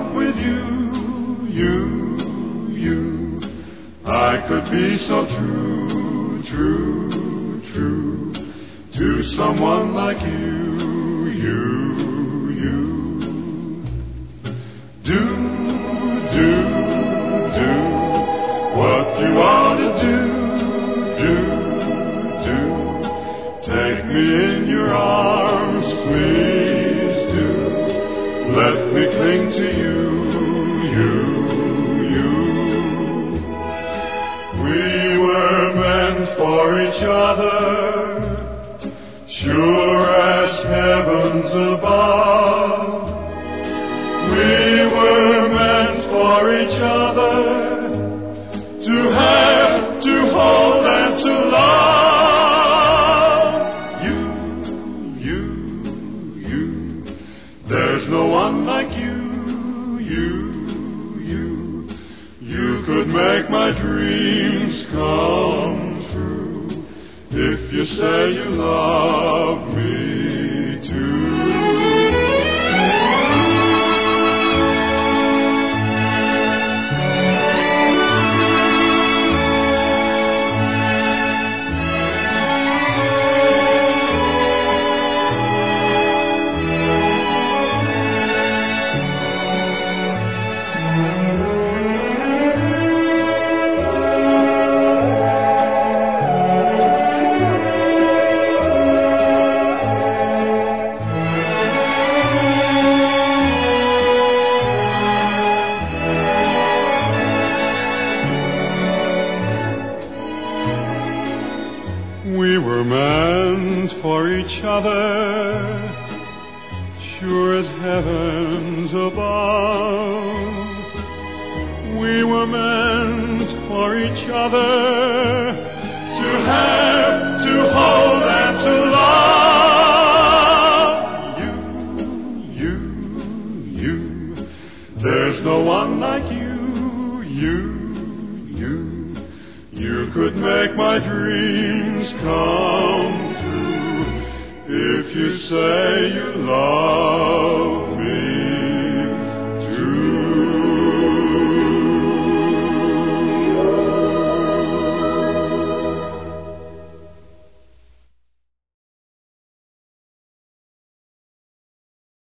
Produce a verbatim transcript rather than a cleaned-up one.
up with you, you, you. I could be so true, true, true to someone like you, you, you. Do, do, do what you want to do, do, do. Take me in your arms, please do. Let me cling to you, you, you. We were meant for each other, sure as heavens above. We were meant for each other, to have, to hold, and to love. You, you, you. There's no one like you, you, you. You could make my dreams come true if you say you love me too. We were meant for each other, sure as heavens above. We were meant for each other, to have, to hold, and to love. You, you, you. There's no one like you, you, you. You could make my dreams come true if you say you love